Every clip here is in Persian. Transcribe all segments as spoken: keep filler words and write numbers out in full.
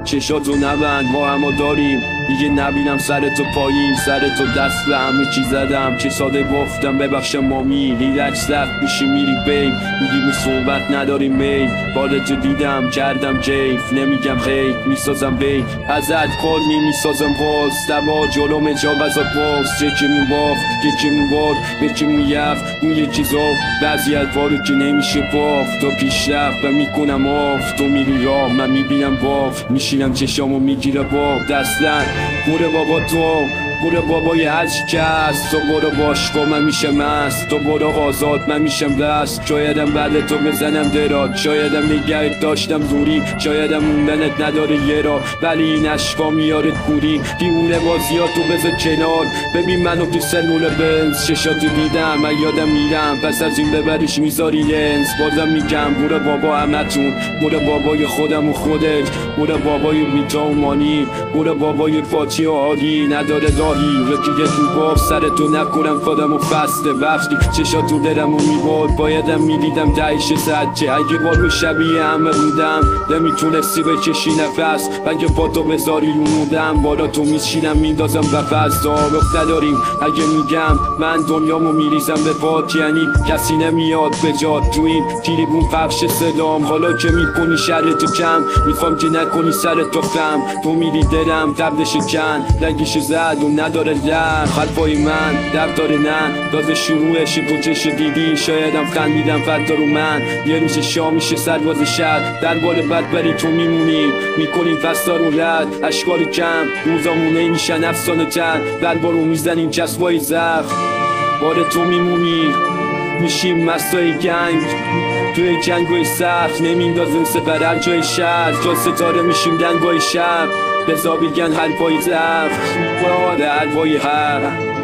چشاتو نبند ما همو داریم دیگه نبینم سر تو پایین سر تو دست به همه چی زدم چه ساده گفتم ببخش مامی لیلک سخت میشی میری بین میگی می صحبت نداریم می بالتو دیدم کردم جیف نمیگم خیف میسازم بی ازت کلی میسازم باز دوا جلوم جا غذا باز چه می بافت که می باد به چی میفت اون یه چیزا بعضی الفارو که نمیشه بافت تو پیشرفت و میکنم آف تو میری راه من میبینم باف میشینم چشامو میگیره باف دستن بوره بابا تو برو بابای هرچی که هست تو برو باشگاه من میشم مست تو برو آزاد من میشم دست شایدم بعد تو بزنم درات شایدم نگهت داشتم دوری شایدم موندنت نداره یه را ولی این عشقا میاره کوری دیونه بازیاتو بذار کنار ببین منو تو سلول بنز چشاتو دیدم من یادم میرم پس از این ببریش میذاری لنز بازم میگم برو بابا همتون برو بابای خودم و خودت برو بابای بیتا و مانی برو بابای فاتی و عادی نداره رکیه تو باب سر تو نکنم فادم و فسته وقتی چشاتو درم و میباد بایدم میدیدم دهش سجه اگه بارو شبیه همه بودم نمیتونستی بکشی نفس اگه پا تو بذاری رونودم بالا تو میشینم میندازم قفس دارخ نداریم اگه میگم من دنیامو میریزم به پات یعنی کسی نمیاد به جاد تو این تیریبون پخش صدام حالا که میکنی شر تو کم میخوام که نکنی سر تو خم تو میری درم دردش کن لنگیش زد و نداره در خلفای من درد داره نه داز شروعش پوچش دیدی شایدم خندیدم فتا رو من یه روز شام میشه سرباز شد در بال بد بری تو میمونی میکنیم فستا رو رد اشکال کم روزامونه میشن افسانه تر در بارو میزنیم چسبای زخم بار تو میمونی میشیم مستای گنگ توی جنگای سخت نمیندازیم سپر هر جای شهر جا ستاره میشیم دنگای شب بزا بگن حلوای زفت به حلوای هر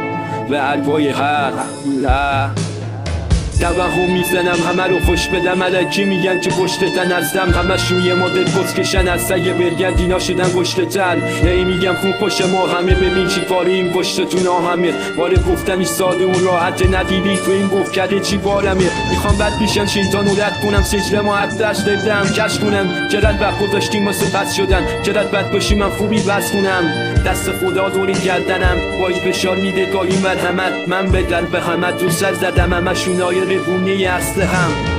به حلوای هر توهم میزنم همه رو خوش بدم علکی میگن که پشت تن هستم همشون یه مدل پسکشن از سگه برگردینا شدن پشت تن ای میگم خون پشت ما همه ببین چی کاره این پشتتون آهمه باره گفتنش ساده اون راحت ندیدی تو این گفت کرده چی بارمه میخوام بد پیشم شیطان رو رد کنم سجره ما حدش دادم کش کنم چرد وقت گذاشتیم واسه پس شدن چرد بد باشی من خوبی بس کنم دست خدا دوری گردنم بای فشار میده گاهی مرحمت من به قلب همه تو سر زدم همشون آیه ربونه اصل هم